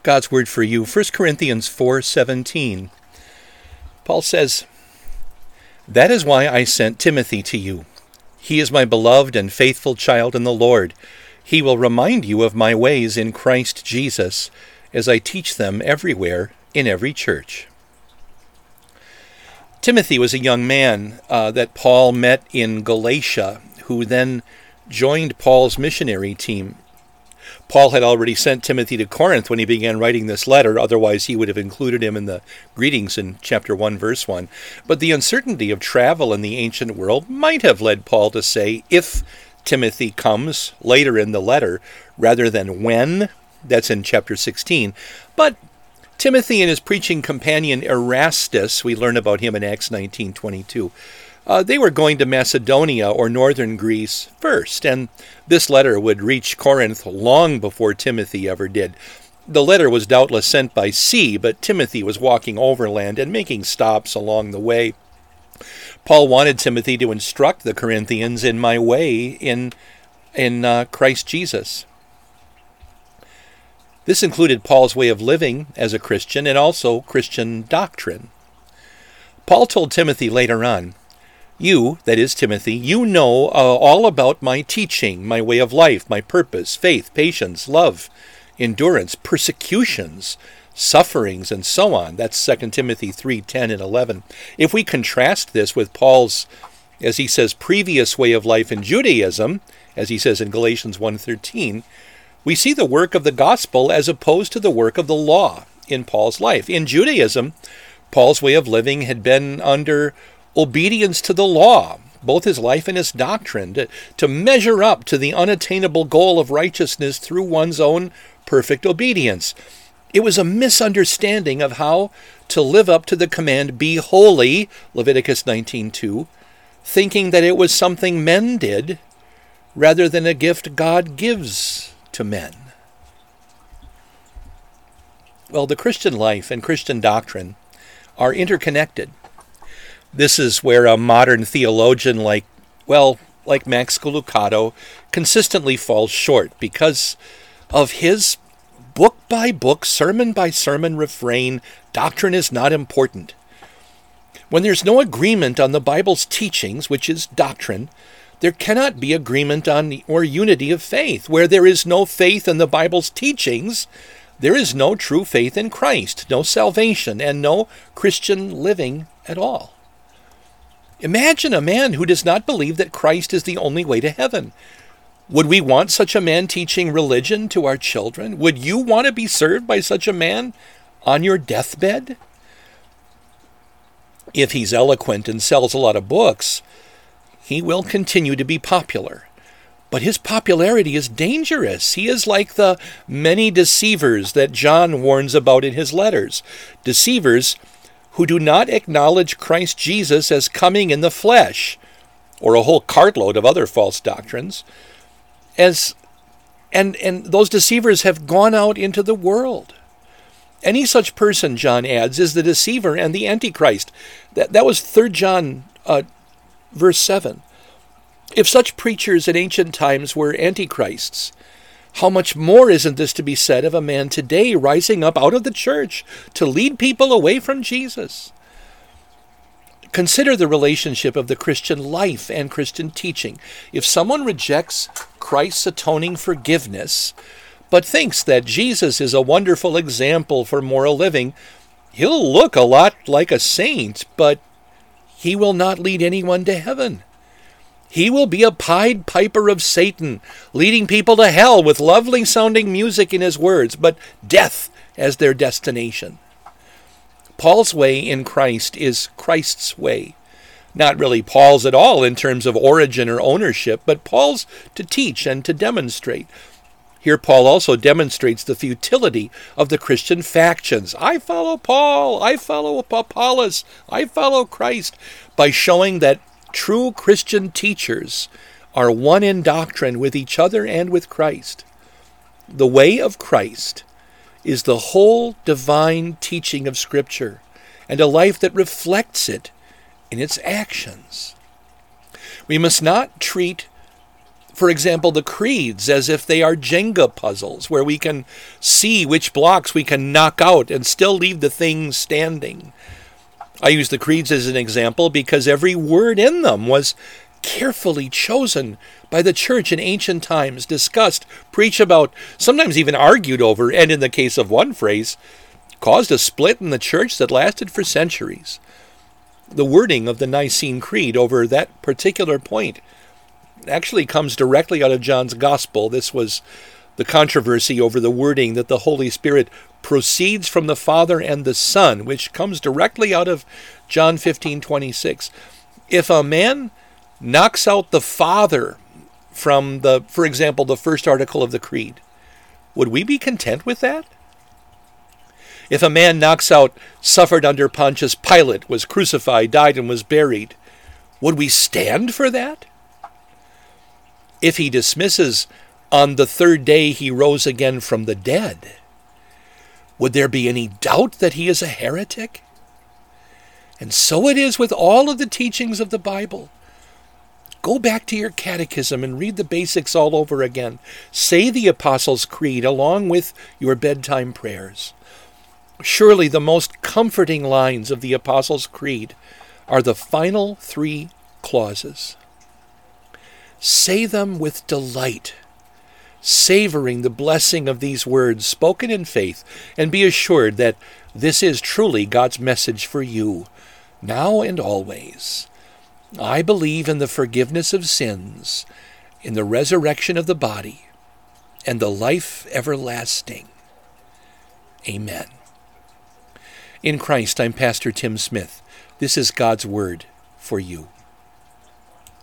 God's word for you, 1 Corinthians 4:17. Paul says, "That is why I sent Timothy to you. He is my beloved and faithful child in the Lord. He will remind you of my ways in Christ Jesus, as I teach them everywhere in every church." Timothy was a young man that Paul met in Galatia, who then joined Paul's missionary team. Paul had already sent Timothy to Corinth when he began writing this letter, otherwise he would have included him in the greetings in chapter 1, verse 1. But the uncertainty of travel in the ancient world might have led Paul to say, if Timothy comes later in the letter, rather than when. That's in chapter 16. But Timothy and his preaching companion Erastus, we learn about him in Acts 19:22, they were going to Macedonia or northern Greece first, and this letter would reach Corinth long before Timothy ever did. The letter was doubtless sent by sea, but Timothy was walking overland and making stops along the way. Paul wanted Timothy to instruct the Corinthians in my way in Christ Jesus. This included Paul's way of living as a Christian and also Christian doctrine. Paul told Timothy later on, "You, that is Timothy, you know all about my teaching, my way of life, my purpose, faith, patience, love, endurance, persecutions, sufferings, and so on." That's 2 Timothy 3:10 and 11. If we contrast this with Paul's, as he says, previous way of life in Judaism, as he says in Galatians 1:13, we see the work of the gospel as opposed to the work of the law in Paul's life. In Judaism, Paul's way of living had been under obedience to the law, both his life and his doctrine, to measure up to the unattainable goal of righteousness through one's own perfect obedience. It was a misunderstanding of how to live up to the command, "Be holy," Leviticus 19:2, thinking that it was something men did rather than a gift God gives to men. Well, the Christian life and Christian doctrine are interconnected. This is where a modern theologian like Max Lucado consistently falls short because of his book-by-book, sermon-by-sermon refrain, "Doctrine is not important." When there's no agreement on the Bible's teachings, which is doctrine, there cannot be agreement on or unity of faith. Where there is no faith in the Bible's teachings, there is no true faith in Christ, no salvation, and no Christian living at all. Imagine a man who does not believe that Christ is the only way to heaven. Would we want such a man teaching religion to our children? Would you want to be served by such a man on your deathbed? If he's eloquent and sells a lot of books, he will continue to be popular. But his popularity is dangerous. He is like the many deceivers that John warns about in his letters. Deceivers who do not acknowledge Christ Jesus as coming in the flesh, or a whole cartload of other false doctrines, and those deceivers have gone out into the world. Any such person, John adds, is the deceiver and the Antichrist. That was 3 John verse 7. If such preachers in ancient times were antichrists, how much more isn't this to be said of a man today rising up out of the church to lead people away from Jesus? Consider the relationship of the Christian life and Christian teaching. If someone rejects Christ's atoning forgiveness, but thinks that Jesus is a wonderful example for moral living, he'll look a lot like a saint, but he will not lead anyone to heaven. He will be a Pied Piper of Satan, leading people to hell with lovely-sounding music in his words, but death as their destination. Paul's way in Christ is Christ's way. Not really Paul's at all in terms of origin or ownership, but Paul's to teach and to demonstrate. Here Paul also demonstrates the futility of the Christian factions. I follow Paul, I follow Apollos, I follow Christ, by showing that true Christian teachers are one in doctrine with each other and with Christ. The way of Christ is the whole divine teaching of Scripture, and a life that reflects it in its actions. We must not treat For example, the creeds as if they are Jenga puzzles, where we can see which blocks we can knock out and still leave the thing standing. I use the creeds as an example because every word in them was carefully chosen by the church in ancient times, discussed, preached about, sometimes even argued over, and in the case of one phrase, caused a split in the church that lasted for centuries. The wording of the Nicene Creed over that particular point actually comes directly out of John's Gospel. This was the controversy over the wording that the Holy Spirit proceeds from the Father and the Son, which comes directly out of John 15:26. If a man knocks out the Father from for example, the first article of the Creed, would we be content with that? If a man knocks out suffered under Pontius Pilate, was crucified, died, and was buried, would we stand for that? If he dismisses on the third day he rose again from the dead, would there be any doubt that he is a heretic? And so it is with all of the teachings of the Bible. Go back to your catechism and read the basics all over again. Say the Apostles' Creed along with your bedtime prayers. Surely the most comforting lines of the Apostles' Creed are the final 3 clauses. Say them with delight, savoring the blessing of these words spoken in faith, and be assured that this is truly God's message for you, now and always. I believe in the forgiveness of sins, in the resurrection of the body, and the life everlasting. Amen. In Christ, I'm Pastor Tim Smith. This is God's Word for you.